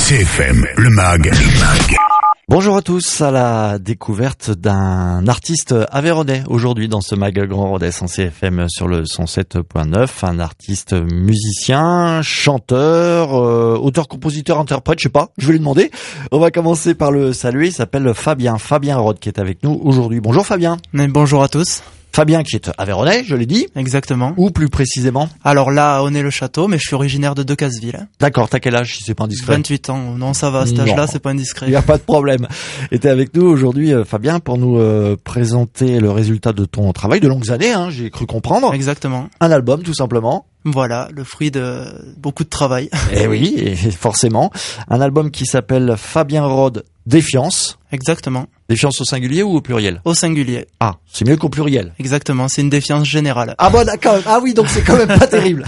CFM, le MAG. Bonjour à tous, à la découverte d'un artiste aveyronais aujourd'hui dans ce MAG Grand Rodez en CFM sur le 107.9, un artiste musicien, chanteur, auteur, compositeur, interprète, je sais pas, je vais lui demander. On va commencer par le saluer, il s'appelle Fabien Rode qui est avec nous aujourd'hui. Bonjour Fabien. Bonjour à tous. Fabien qui est aveyronais, je l'ai dit. Exactement. Ou plus précisément? Alors là, à Aunay-le-Château, mais je suis originaire de Decazeville. D'accord, t'as quel âge si c'est pas indiscret? 28 ans. Non, ça va, à cet âge-là, c'est pas indiscret. Il n'y a pas de problème. Et t'es avec nous aujourd'hui, Fabien, pour nous présenter le résultat de ton travail de longues années, hein, j'ai cru comprendre. Exactement. Un album, tout simplement. Voilà, le fruit de beaucoup de travail. Eh oui, et forcément. Un album qui s'appelle Fabien Rode Défiance. Exactement. Défiance au singulier ou au pluriel? Au singulier. Ah, c'est mieux qu'au pluriel. Exactement, c'est une défiance générale. Ah bon, d'accord. Ah oui, donc c'est quand même pas terrible.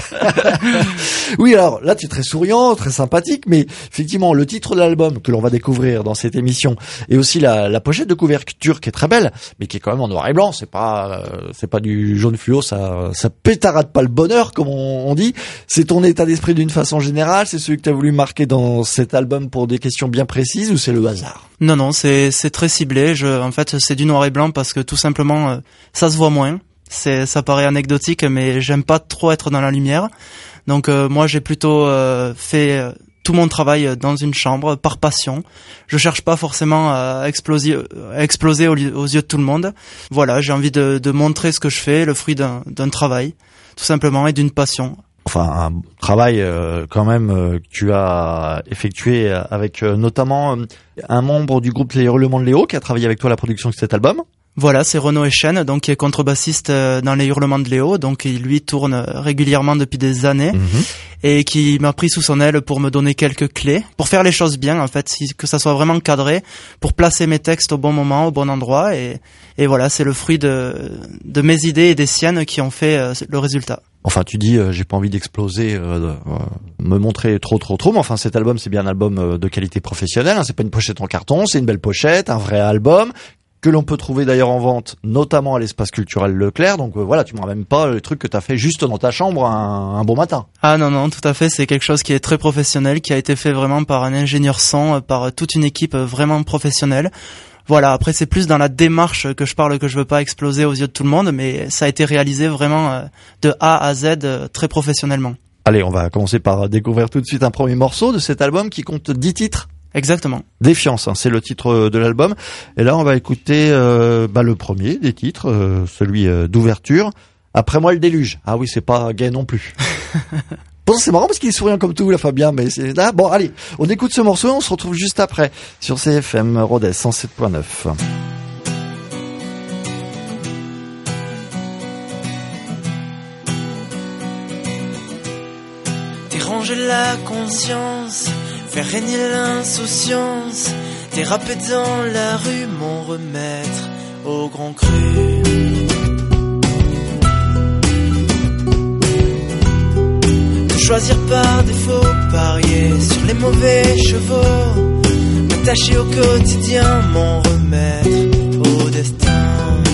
Oui, alors là, tu es très souriant, très sympathique, mais effectivement, le titre de l'album que l'on va découvrir dans cette émission, et aussi la pochette de couverture qui est très belle, mais qui est quand même en noir et blanc. C'est pas du jaune fluo, ça pétarade pas le bonheur, comme on dit. C'est ton état d'esprit d'une façon générale, c'est celui que tu as voulu marquer dans cet album pour des questions bien précises, ou c'est le hasard? Non, c'est très ciblé. En fait, c'est du noir et blanc parce que tout simplement, ça se voit moins. Ça paraît anecdotique, mais j'aime pas trop être dans la lumière. Donc moi, j'ai plutôt fait tout mon travail dans une chambre par passion. Je cherche pas forcément à exploser aux yeux de tout le monde. Voilà, j'ai envie de montrer ce que je fais, le fruit d'un travail, tout simplement, et d'une passion. Enfin, un travail quand même que tu as effectué avec notamment un membre du groupe Les Hurlements de Léo qui a travaillé avec toi à la production de cet album. Voilà, c'est Renaud Echen, donc qui est contrebassiste dans Les Hurlements de Léo, donc il lui tourne régulièrement depuis des années et qui m'a pris sous son aile pour me donner quelques clés pour faire les choses bien, en fait, que ça soit vraiment cadré, pour placer mes textes au bon moment, au bon endroit, et voilà, c'est le fruit de mes idées et des siennes qui ont fait le résultat. Enfin, tu dis, j'ai pas envie d'exploser, me montrer trop, mais enfin, cet album, c'est bien un album de qualité professionnelle, hein, c'est pas une pochette en carton, c'est une belle pochette, un vrai album, que l'on peut trouver d'ailleurs en vente, notamment à l'espace culturel Leclerc, donc voilà, tu me ramènes pas le truc que t'as fait juste dans ta chambre un bon matin. Ah non, tout à fait, c'est quelque chose qui est très professionnel, qui a été fait vraiment par un ingénieur son, par toute une équipe vraiment professionnelle. Voilà, après c'est plus dans la démarche que je parle, que je veux pas exploser aux yeux de tout le monde, mais ça a été réalisé vraiment de A à Z très professionnellement. Allez, on va commencer par découvrir tout de suite un premier morceau de cet album qui compte 10 titres. Exactement. Défiance, hein, c'est le titre de l'album. Et là, on va écouter le premier des titres, celui d'ouverture. Après moi, le déluge. Ah oui, c'est pas gay non plus. Bon, c'est marrant parce qu'il est souriant comme tout, là, Fabien, mais c'est là. Bon, allez, on écoute ce morceau et on se retrouve juste après sur CFM Rodez 107.9. Déranger la conscience, faire régner l'insouciance, déraper dans la rue, m'en remettre au grand cru. Choisir par défaut, parier sur les mauvais chevaux, m'attacher au quotidien, m'en remettre au destin.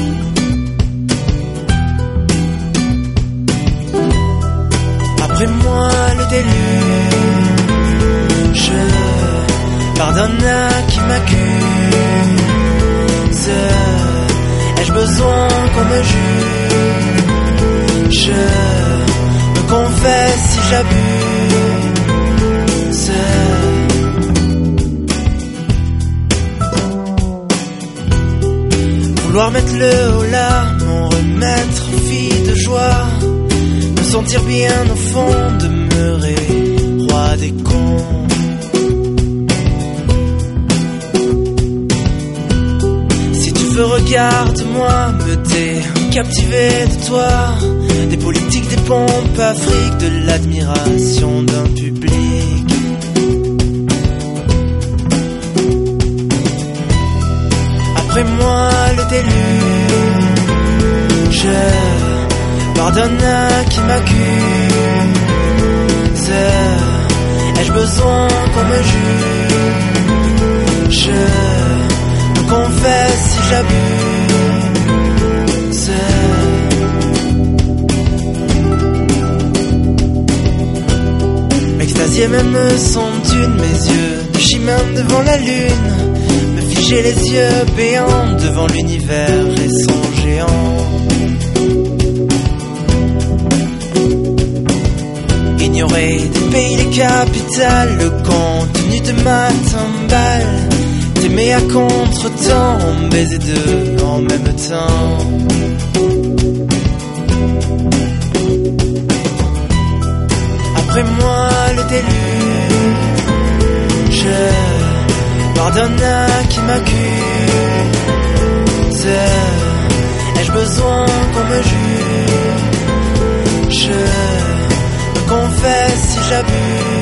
Après moi le déluge, pardonne à qui m'accuse. Ai-je besoin qu'on me juge? Confesse si j'abuse. Vouloir mettre le haut là, m'en remettre fille de joie, me sentir bien au fond, demeurer roi des cons. Si tu veux, regarde-moi, me captivé de toi, des politiques, des pompes afriques, de l'admiration d'un public. Après moi le déluge, pardonne à qui m'accuse. Ai-je besoin qu'on me juge? Me confesse si j'abuse. Extasié même son d'une, mes yeux même devant la lune, me figer les yeux béants devant l'univers et son géant. Ignorer des pays, des capitales, le contenu de ma timbale, t'aimer à contre-temps, baiser deux en même temps. Après moi le déluge, pardonne à qui m'accuse. Ai-je besoin qu'on me juge? Je me confesse si j'abuse.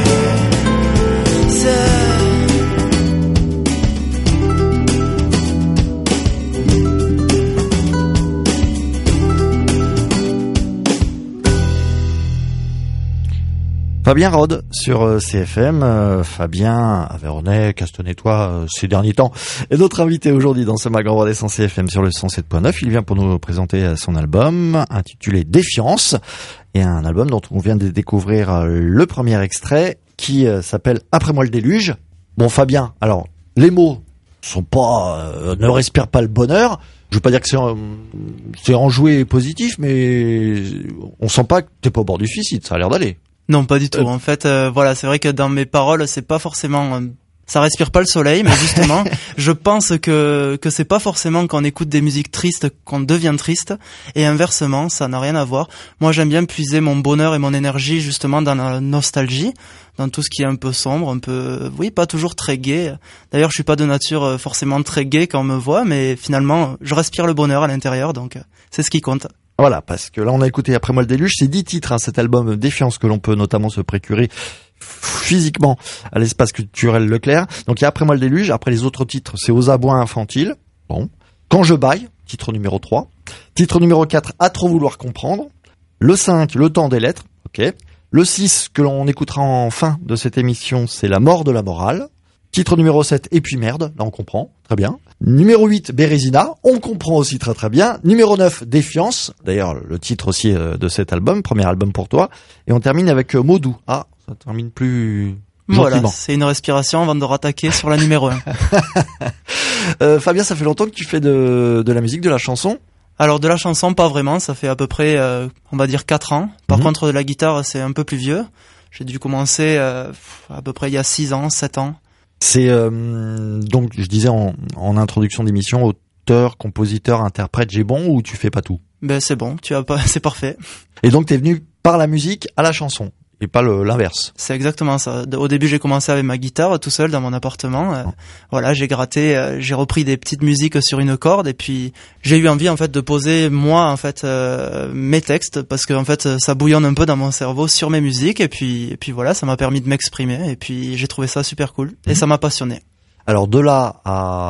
Fabien Rode sur CFM, Fabien Avernay, Castanet-toi ces derniers temps, est notre invité aujourd'hui dans ce Mag en Vendée sans CFM sur le 107.9. Il vient pour nous présenter son album intitulé Défiance, et un album dont on vient de découvrir le premier extrait qui s'appelle Après moi le déluge. Bon Fabien, alors les mots sont pas ne respirent pas le bonheur. Je veux pas dire que c'est enjoué et positif, mais on sent pas que t'es pas au bord du suicide, ça a l'air d'aller. Non, pas du tout. En fait, voilà, c'est vrai que dans mes paroles, c'est pas forcément, ça respire pas le soleil, mais justement, je pense que c'est pas forcément quand on écoute des musiques tristes qu'on devient triste, et inversement, ça n'a rien à voir. Moi, j'aime bien puiser mon bonheur et mon énergie justement dans la nostalgie, dans tout ce qui est un peu sombre, un peu, oui, pas toujours très gai. D'ailleurs, je suis pas de nature forcément très gai quand on me voit, mais finalement, je respire le bonheur à l'intérieur, donc c'est ce qui compte. Voilà, parce que là on a écouté Après moi le déluge, c'est 10 titres, cet album Défiance que l'on peut notamment se procurer physiquement à l'espace culturel Leclerc. Donc il y a Après moi le déluge, après les autres titres c'est Aux abois infantiles, bon. Quand je baille, titre numéro 3. Titre numéro 4, À trop vouloir comprendre. Le 5, Le temps des lettres, ok. Le 6, que l'on écoutera en fin de cette émission, c'est La mort de la morale. Titre numéro 7, Et puis merde, là on comprend, très bien. Numéro 8, Bérésina, on comprend aussi très très bien. Numéro 9, Défiance, d'ailleurs le titre aussi de cet album, premier album pour toi. Et on termine avec Modou. Ah, ça termine plus voilà, gentiment. C'est une respiration avant de rattaquer sur la numéro 1. Fabien, ça fait longtemps que tu fais de la musique, de la chanson? Alors de la chanson, pas vraiment, ça fait à peu près, on va dire 4 ans. Par contre de la guitare, c'est un peu plus vieux. J'ai dû commencer à peu près il y a 6 ans, 7 ans. C'est donc je disais en introduction d'émission, auteur, compositeur, interprète, j'ai bon ou tu fais pas tout? Ben c'est bon, c'est parfait. Et donc t'es venu par la musique à la chanson et pas l'inverse. C'est exactement ça. Au début, j'ai commencé avec ma guitare tout seul dans mon appartement. Voilà, j'ai gratté, j'ai repris des petites musiques sur une corde et puis j'ai eu envie en fait de poser moi en fait mes textes parce que en fait ça bouillonne un peu dans mon cerveau sur mes musiques et puis voilà, ça m'a permis de m'exprimer et puis j'ai trouvé ça super cool et ça m'a passionné. Alors de là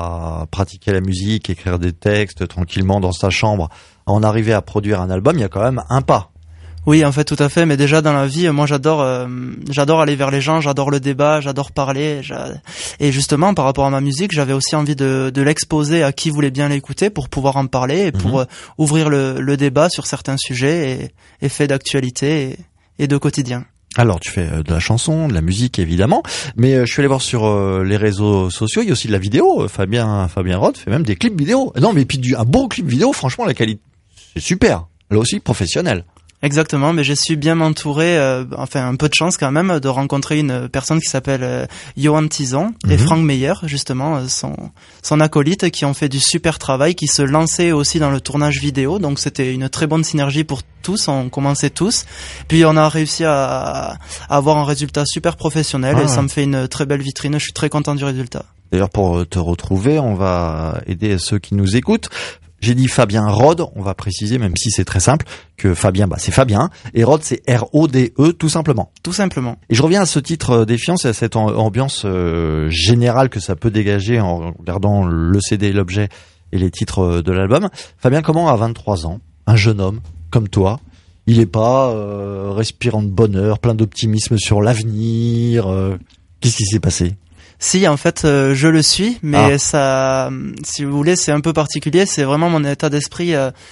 à pratiquer la musique, écrire des textes tranquillement dans sa chambre, à en arriver à produire un album, il y a quand même un pas. Oui, en fait, tout à fait. Mais déjà dans la vie, moi, j'adore aller vers les gens, j'adore le débat, j'adore parler. Et justement, par rapport à ma musique, j'avais aussi envie de l'exposer à qui voulait bien l'écouter pour pouvoir en parler et pour ouvrir le débat sur certains sujets et faits d'actualité et de quotidien. Alors, tu fais de la chanson, de la musique, évidemment, mais je suis allé voir sur les réseaux sociaux, il y a aussi de la vidéo. Fabien Rode fait même des clips vidéo. Non, mais puis un bon clip vidéo, franchement, la qualité, c'est super. Là aussi, professionnel. Exactement, mais j'ai su bien m'entourer, enfin un peu de chance quand même, de rencontrer une personne qui s'appelle Johan Tison et Franck Meyer, justement, son acolyte, qui ont fait du super travail, qui se lançaient aussi dans le tournage vidéo, donc c'était une très bonne synergie pour tous, on commençait tous, puis on a réussi à avoir un résultat super professionnel et ça me fait une très belle vitrine, je suis très content du résultat. D'ailleurs, pour te retrouver, on va aider ceux qui nous écoutent. J'ai dit Fabien Rode, on va préciser, même si c'est très simple, que Fabien, c'est Fabien, et Rode, c'est R-O-D-E, tout simplement. Tout simplement. Et je reviens à ce titre Défiance et à cette ambiance générale que ça peut dégager en regardant le CD et l'objet et les titres de l'album. Fabien, comment à 23 ans, un jeune homme comme toi, il est pas respirant de bonheur, plein d'optimisme sur l'avenir, qu'est-ce qui s'est passé ? Si, en fait, je le suis, mais ça, si vous voulez, c'est un peu particulier. C'est vraiment mon état d'esprit.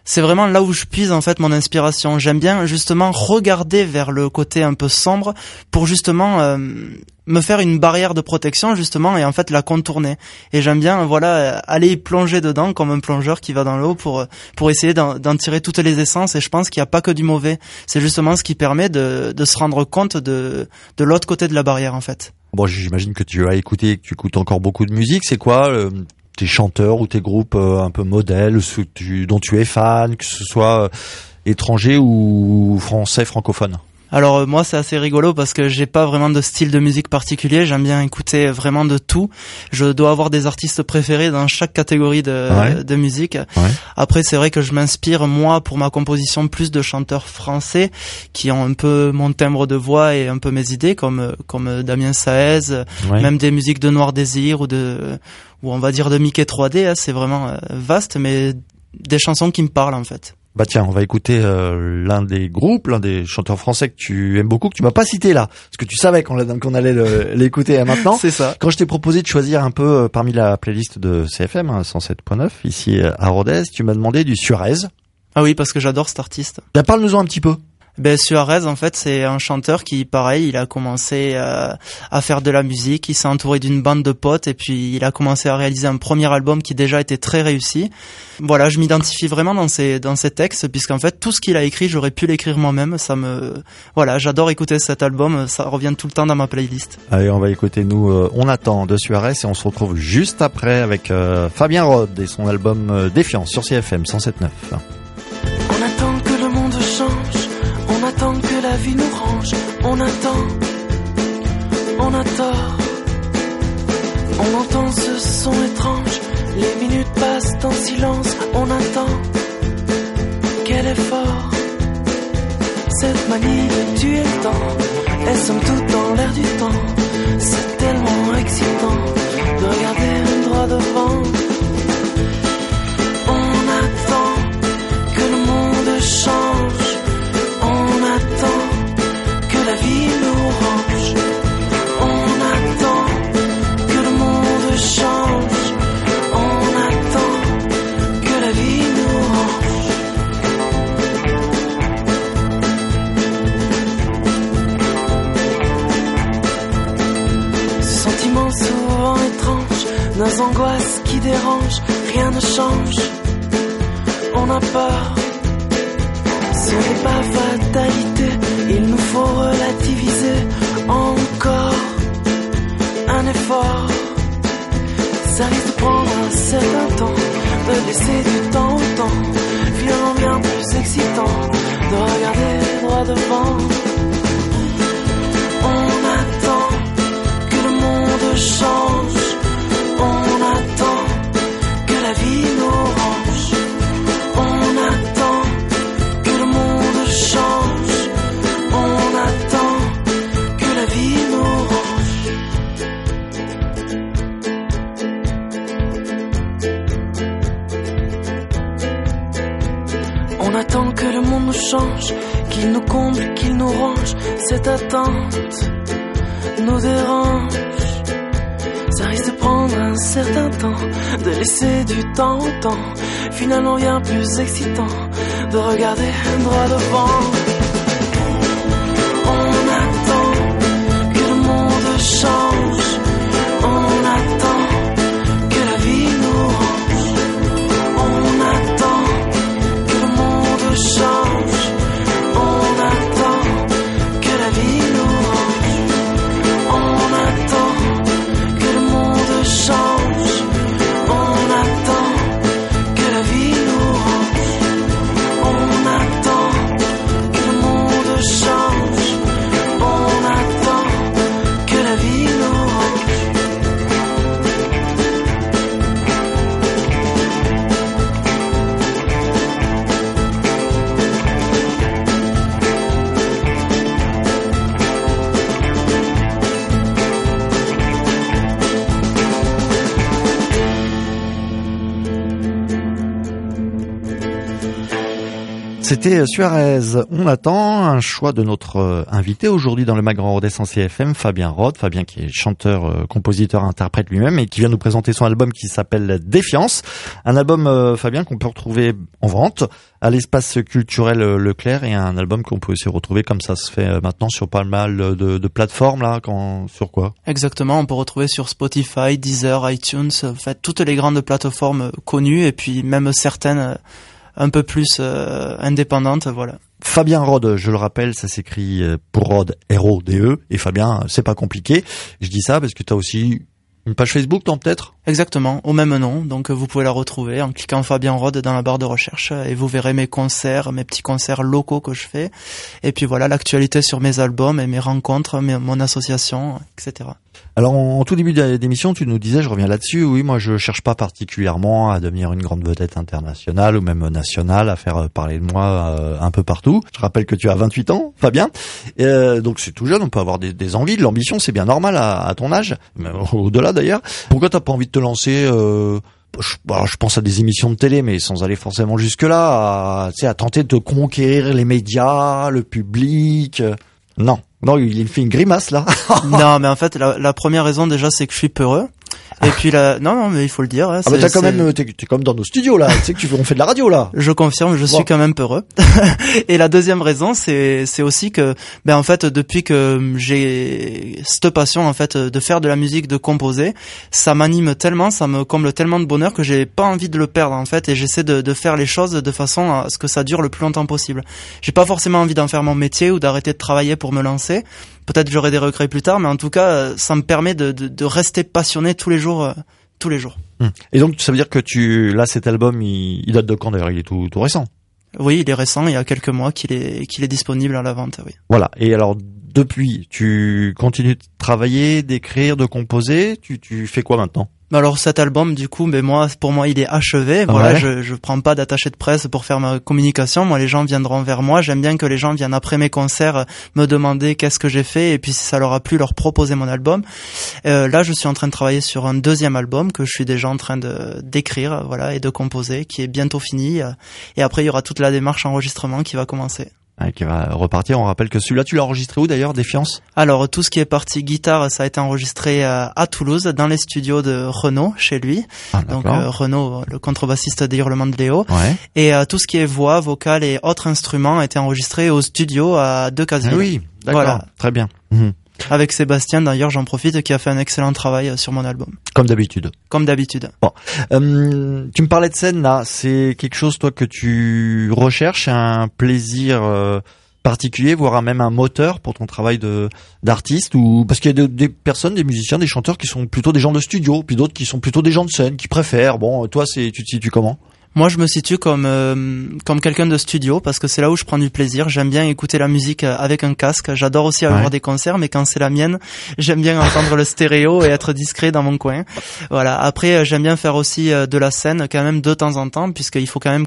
c'est vraiment là où je puise en fait mon inspiration. J'aime bien justement regarder vers le côté un peu sombre pour justement me faire une barrière de protection justement et en fait la contourner. Et j'aime bien aller plonger dedans comme un plongeur qui va dans l'eau pour essayer d'en tirer toutes les essences. Et je pense qu'il n'y a pas que du mauvais. C'est justement ce qui permet de se rendre compte de l'autre côté de la barrière en fait. Bon, j'imagine que tu as écouté, que tu écoutes encore beaucoup de musique. C'est quoi tes chanteurs ou tes groupes un peu modèles dont tu es fan, que ce soit étranger ou français, francophone? Alors moi c'est assez rigolo parce que j'ai pas vraiment de style de musique particulier, j'aime bien écouter vraiment de tout. Je dois avoir des artistes préférés dans chaque catégorie de musique. Ouais. Après c'est vrai que je m'inspire moi pour ma composition plus de chanteurs français qui ont un peu mon timbre de voix et un peu mes idées comme Damien Saez, même des musiques de Noir Désir ou on va dire de Mickey 3D, hein, c'est vraiment vaste mais des chansons qui me parlent en fait. Bah tiens, on va écouter l'un des chanteurs français que tu aimes beaucoup, que tu m'as pas cité là, parce que tu savais qu'on allait l'écouter maintenant. C'est ça. Quand je t'ai proposé de choisir un peu parmi la playlist de CFM 107.9 ici à Rodez, tu m'as demandé du Suarez. Ah oui, parce que j'adore cet artiste. Ben parle-nous-en un petit peu. Suarez, en fait, c'est un chanteur qui, pareil, il a commencé à faire de la musique, il s'est entouré d'une bande de potes et puis il a commencé à réaliser un premier album qui déjà était très réussi. Voilà, je m'identifie vraiment dans ses textes puisqu'en fait, tout ce qu'il a écrit, j'aurais pu l'écrire moi-même. J'adore écouter cet album, ça revient tout le temps dans ma playlist. Allez, on va écouter On attend de Suarez et on se retrouve juste après avec Fabien Rode et son album Défiance sur CFM 107.9. On attend que le monde change. On attend que la vie nous range, on attend, on a tort. On entend ce son étrange, les minutes passent en silence, on attend. Quel effort, cette manie de tuer le temps, est somme toute dans l'air du temps. C'est tellement excitant de regarder droit devant. On attend que le monde change. On attend que la vie nous range. On attend que le monde change. On attend que la vie nous range. Ce sentiment souvent étrange, nos angoisses qui dérangent, rien ne change. On a peur. Ce n'est pas fatalité, il nous faut relativiser encore un effort. Ça risque de prendre un certain temps, de laisser du temps au temps. Finalement bien plus excitant de regarder droit devant. On attend que le monde change. On attend que la vie nous range. On attend que le monde change. On attend que la vie nous range. On attend que le monde nous change, qu'il nous comble, qu'il nous range. Cette attente nous dérange. Ça risque de prendre un certain temps, de laisser du temps au temps. Finalement bien plus excitant de regarder droit devant. On attend que le monde change. On attend que la vie nous range. On attend que le monde change. On attend que la vie nous range. On attend que le monde change. On attend que la vie nous range. On attend que C'était Suarez. On attend un choix de notre invité aujourd'hui dans le Mag Grand Rodez en CFM, Fabien Rode. Fabien qui est chanteur, compositeur, interprète lui-même et qui vient nous présenter son album qui s'appelle Défiance. Un album, Fabien, qu'on peut retrouver en vente à l'espace culturel Leclerc et un album qu'on peut aussi retrouver comme ça se fait maintenant sur pas mal de plateformes là. Sur quoi ? Exactement, on peut retrouver sur Spotify, Deezer, iTunes, en fait toutes les grandes plateformes connues et puis même certaines un peu plus indépendantes, voilà. Fabien Rode, je le rappelle, ça s'écrit pour Rode, R-O-D-E, et Fabien, c'est pas compliqué. Je dis ça parce que t'as aussi une page Facebook, non, peut-être ? Exactement, au même nom, donc vous pouvez la retrouver en cliquant Fabien Rode dans la barre de recherche et vous verrez mes concerts, mes petits concerts locaux que je fais, et puis voilà, l'actualité sur mes albums et mes rencontres, mon association, etc. Alors en tout début d'émission, tu nous disais, je reviens là-dessus, oui, moi je cherche pas particulièrement à devenir une grande vedette internationale ou même nationale, à faire parler de moi un peu partout. Je rappelle que tu as 28 ans, Fabien, donc c'est tout jeune, on peut avoir des envies, de l'ambition, c'est bien normal à ton âge, mais au-delà d'ailleurs. Pourquoi t'as pas envie de te lancer je pense à des émissions de télé, mais sans aller forcément jusque-là, à tenter de conquérir les médias, le public. Non, il fait une grimace là. Non, mais en fait, la première raison déjà, c'est que je suis peureux. Et puis non, mais il faut le dire. Hein, mais t'es comme dans nos studios là. Tu sais que on fait de la radio là. Je confirme, je suis quand même peureux. Et la deuxième raison, c'est aussi que, en fait, depuis que j'ai cette passion en fait de faire de la musique, de composer, ça m'anime tellement, ça me comble tellement de bonheur que j'ai pas envie de le perdre en fait. Et j'essaie de faire les choses de façon à ce que ça dure le plus longtemps possible. J'ai pas forcément envie d'en faire mon métier ou d'arrêter de travailler pour me lancer. Peut-être j'aurai des regrets plus tard, mais en tout cas, ça me permet de rester passionné tous les jours. Et donc, ça veut dire que cet album, il date de quand d'ailleurs ? Il est tout récent. Oui, il est récent, il y a quelques mois qu'il est disponible à la vente, oui. Voilà. Et alors, depuis, tu continues de travailler, d'écrire, de composer, tu fais quoi maintenant ? Alors cet album, du coup, pour moi, il est achevé. Voilà, je prends pas d'attaché de presse pour faire ma communication. Moi, les gens viendront vers moi. J'aime bien que les gens viennent après mes concerts me demander qu'est-ce que j'ai fait et puis si ça leur a plu, leur proposer mon album. Là, je suis en train de travailler sur un deuxième album que je suis déjà en train d'écrire, voilà, et de composer, qui est bientôt fini. Et après, il y aura toute la démarche enregistrement qui va commencer. Qui va repartir. On rappelle que celui-là, tu l'as enregistré où d'ailleurs, Défiance ? Alors, tout ce qui est partie guitare, ça a été enregistré à Toulouse, dans les studios de Renaud, chez lui. Donc, Renaud, le contrebassiste des Hurlements de Léo. Ouais. Et tout ce qui est voix, vocale et autres instruments a été enregistré au studio à Decazeville. Oui, d'accord. Voilà. Très bien. Avec Sébastien, d'ailleurs, j'en profite, qui a fait un excellent travail sur mon album. Comme d'habitude. Bon. Tu me parlais de scène, là. C'est quelque chose, toi, que tu recherches, un plaisir particulier, voire même un moteur pour ton travail d'artiste, ou parce qu'il y a des personnes, des musiciens, des chanteurs qui sont plutôt des gens de studio, puis d'autres qui sont plutôt des gens de scène, qui préfèrent. Bon, toi, tu te situes comment ? Moi, je me situe comme quelqu'un de studio parce que c'est là où je prends du plaisir. J'aime bien écouter la musique avec un casque. J'adore aussi avoir des concerts, mais quand c'est la mienne, j'aime bien entendre le stéréo et être discret dans mon coin. Voilà. Après, j'aime bien faire aussi de la scène quand même de temps en temps, puisqu'il faut quand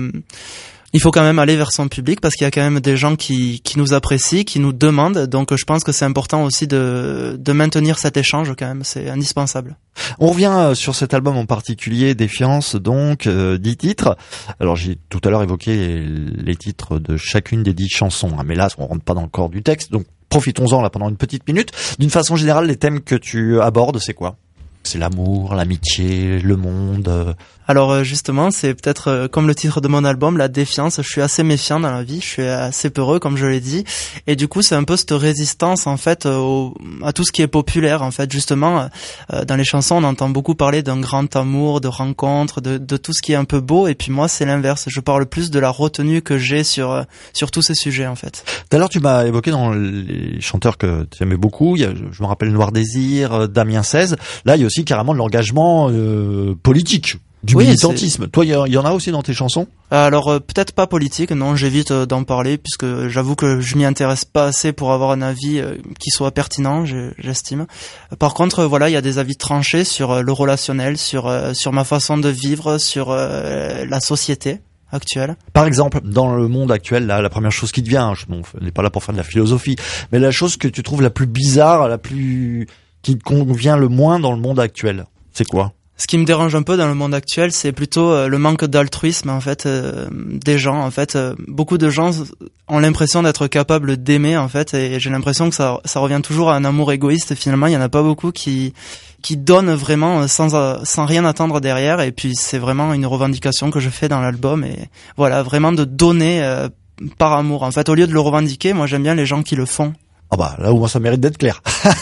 même aller vers son public parce qu'il y a quand même des gens qui nous apprécient, qui nous demandent. Donc je pense que c'est important aussi de maintenir cet échange quand même, c'est indispensable. On revient sur cet album en particulier, Défiance, donc 10 titres. Alors j'ai tout à l'heure évoqué les titres de chacune des 10 chansons, mais là on rentre pas dans le corps du texte, donc profitons-en là pendant une petite minute. D'une façon générale, les thèmes que tu abordes, c'est quoi ? C'est l'amour, l'amitié, le monde. Alors justement, c'est peut-être comme le titre de mon album, la défiance. Je suis assez méfiant dans la vie, je suis assez peureux comme je l'ai dit, et du coup c'est un peu cette résistance en fait à tout ce qui est populaire en fait. Justement, dans les chansons, on entend beaucoup parler d'un grand amour, de rencontres, de tout ce qui est un peu beau, et puis moi c'est l'inverse. Je parle plus de la retenue que j'ai sur tous ces sujets en fait. Tout à l'heure tu m'as évoqué dans les chanteurs que tu aimais beaucoup, je me rappelle Noir Désir, Damien 16. Là il y a aussi carrément de l'engagement politique. Du militantisme. Toi, il y en a aussi dans tes chansons ? Alors peut-être pas politique, non, j'évite d'en parler puisque j'avoue que je m'y intéresse pas assez pour avoir un avis qui soit pertinent, j'estime. Par contre, voilà, il y a des avis tranchés sur le relationnel, sur ma façon de vivre, sur la société actuelle. Par exemple, dans le monde actuel, là, la première chose qui te vient, on n'est pas là pour faire de la philosophie, mais la chose que tu trouves la plus bizarre, qui te convient le moins dans le monde actuel, c'est quoi ? Ce qui me dérange un peu dans le monde actuel, c'est plutôt le manque d'altruisme en fait des gens. En fait, beaucoup de gens ont l'impression d'être capables d'aimer en fait, et j'ai l'impression que ça revient toujours à un amour égoïste. Finalement, il y en a pas beaucoup qui donnent vraiment sans rien attendre derrière. Et puis c'est vraiment une revendication que je fais dans l'album, et voilà, vraiment de donner par amour. En fait, au lieu de le revendiquer, moi j'aime bien les gens qui le font. Ah bah là au moins ça mérite d'être clair.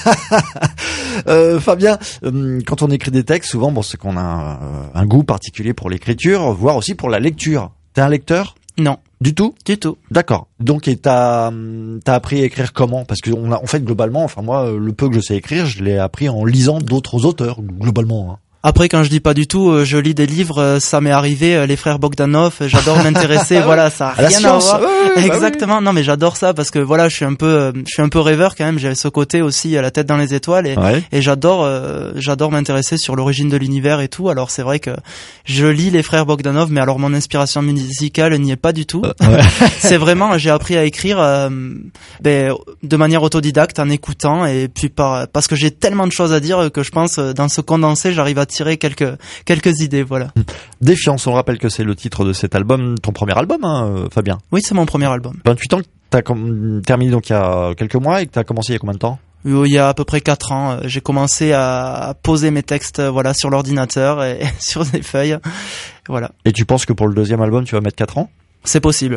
Fabien, quand on écrit des textes, souvent c'est qu'on a un goût particulier pour l'écriture, voire aussi pour la lecture. T'es un lecteur ? Non. Du tout ? Du tout. D'accord. Donc et t'as appris à écrire comment ? Parce que en fait globalement, enfin moi le peu que je sais écrire, je l'ai appris en lisant d'autres auteurs globalement. Hein. Après, quand je dis pas du tout, je lis des livres, ça m'est arrivé, les frères Bogdanov, j'adore m'intéresser, voilà, ça a rien à voir. Exactement. Non, mais j'adore ça parce que voilà, je suis un peu rêveur quand même, j'ai ce côté aussi à la tête dans les étoiles, et j'adore m'intéresser sur l'origine de l'univers et tout. Alors c'est vrai que je lis les frères Bogdanov, mais alors mon inspiration musicale n'y est pas du tout. C'est vraiment, j'ai appris à écrire de manière autodidacte en écoutant, et puis parce que j'ai tellement de choses à dire que je pense dans ce condensé, j'arrive à tirer quelques idées, voilà. Défiance, on rappelle que c'est le titre de cet album, ton premier album, hein, Fabien. Oui, c'est mon premier album. 28 ans, t'as terminé donc il y a quelques mois, et que t'as commencé il y a combien de temps ? Il y a à peu près 4 ans, j'ai commencé à poser mes textes, voilà, sur l'ordinateur et sur des feuilles, voilà. Et tu penses que pour le deuxième album, tu vas mettre 4 ans ? C'est possible.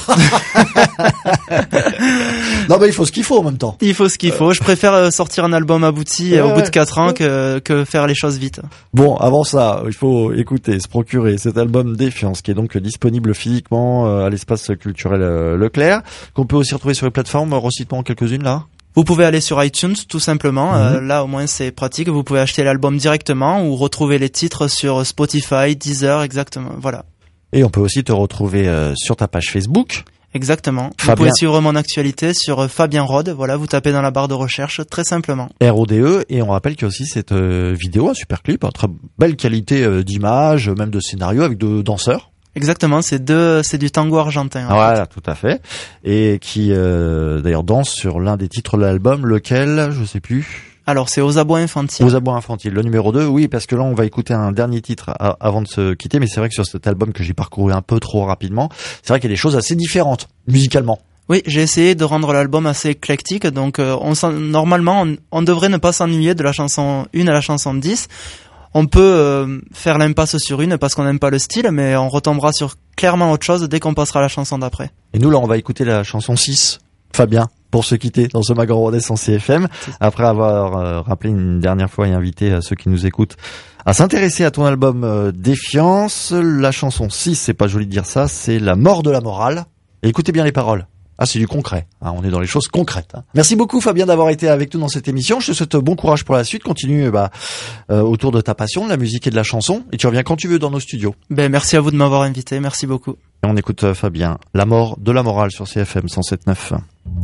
Non, mais il faut ce qu'il faut en même temps. Il faut ce qu'il faut. Je préfère sortir un album abouti au bout de 4 ans que faire les choses vite. Bon, avant ça, il faut écouter, se procurer cet album Défiance, qui est donc disponible physiquement à l'espace culturel Leclerc, qu'on peut aussi retrouver sur les plateformes. Recite-moi quelques-unes là. Vous pouvez aller sur iTunes tout simplement, là au moins c'est pratique, vous pouvez acheter l'album directement ou retrouver les titres sur Spotify, Deezer, exactement, voilà. Et on peut aussi te retrouver sur ta page Facebook. Exactement. Fabien. Vous pouvez suivre mon actualité sur Fabien Rode, voilà, vous tapez dans la barre de recherche très simplement. RODE, et on rappelle qu'il y a aussi cette vidéo, un super clip, très belle qualité d'image, même de scénario avec de danseurs. Exactement, c'est du tango argentin. Voilà, tout à fait. Et qui d'ailleurs danse sur l'un des titres de l'album, lequel, je sais plus. Alors c'est Aux abois infantiles. Aux abois infantiles, le numéro 2, oui, parce que là on va écouter un dernier titre avant de se quitter, mais c'est vrai que sur cet album que j'ai parcouru un peu trop rapidement, c'est vrai qu'il y a des choses assez différentes, musicalement. Oui, j'ai essayé de rendre l'album assez éclectique, donc normalement on devrait ne pas s'ennuyer de la chanson 1 à la chanson 10. On peut faire l'impasse sur une parce qu'on n'aime pas le style, mais on retombera sur clairement autre chose dès qu'on passera à la chanson d'après. Et nous là on va écouter la chanson 6, Fabien, pour se quitter dans ce Magan Rodez en CFM, après avoir rappelé une dernière fois et invité ceux qui nous écoutent à s'intéresser à ton album Défiance. La chanson 6, c'est pas joli de dire ça, c'est La mort de la morale. Et écoutez bien les paroles. Ah, c'est du concret, hein, on est dans les choses concrètes. Hein. Merci beaucoup Fabien d'avoir été avec nous dans cette émission. Je te souhaite bon courage pour la suite. Continue autour de ta passion, de la musique et de la chanson. Et tu reviens quand tu veux dans nos studios. Merci à vous de m'avoir invité, merci beaucoup. Et on écoute Fabien, La mort de la morale sur CFM 107.9.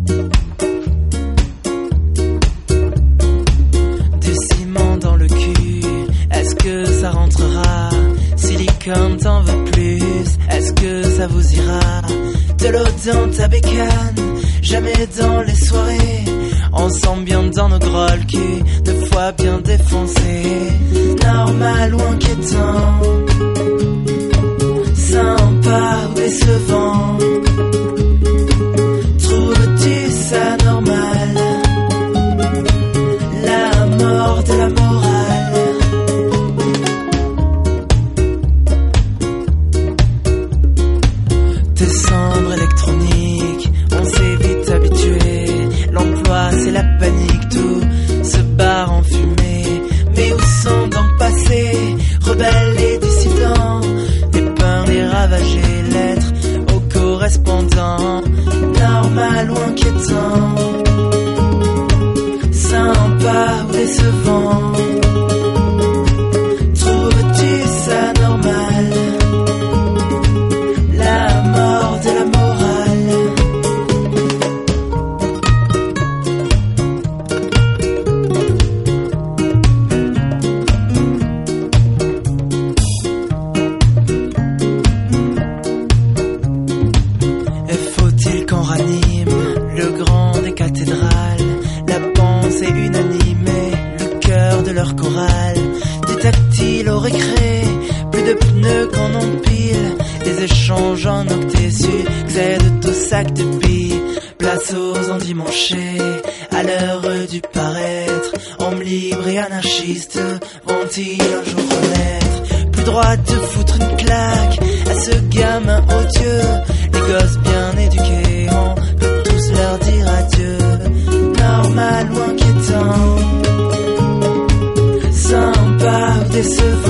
Du ciment dans le cul, est-ce que ça rentrera? Silicone, t'en veux plus, est-ce que ça vous ira? De l'eau dans ta bécane, jamais dans les soirées. On sent bien dans nos grolles cul, 2 fois bien défoncés. Normal ou inquiétant, sympa ou décevant. Trouves-tu ça normal? La mort de la morale. Tes cendres électroniques, on s'est vite habitué. L'emploi c'est la panique, tout se barre en fumée. Mais où sont donc passés rebelles et dissidents? Les peints, les ravagés, lettres aux correspondants. Normal ou inquiétant, sympa ou décevant. Trouves-tu ça normal? La mort de la morale. Et faut-il qu'on ranime le grand des cathédrales, la pensée unanime et le cœur de leur chorale? Du tactile au récré, plus de pneus qu'en empile, des échanges en octet, succès de tout sac de billes. Place aux endimanchés, à l'heure du paraître, hommes libres et anarchistes vont-ils un jour renaître? Plus droit de foutre une claque à ce gamin odieux, les gosses bien éduqués, on peut tous leur dire adieu. Normal ou inquiétant, sympa ou décevant,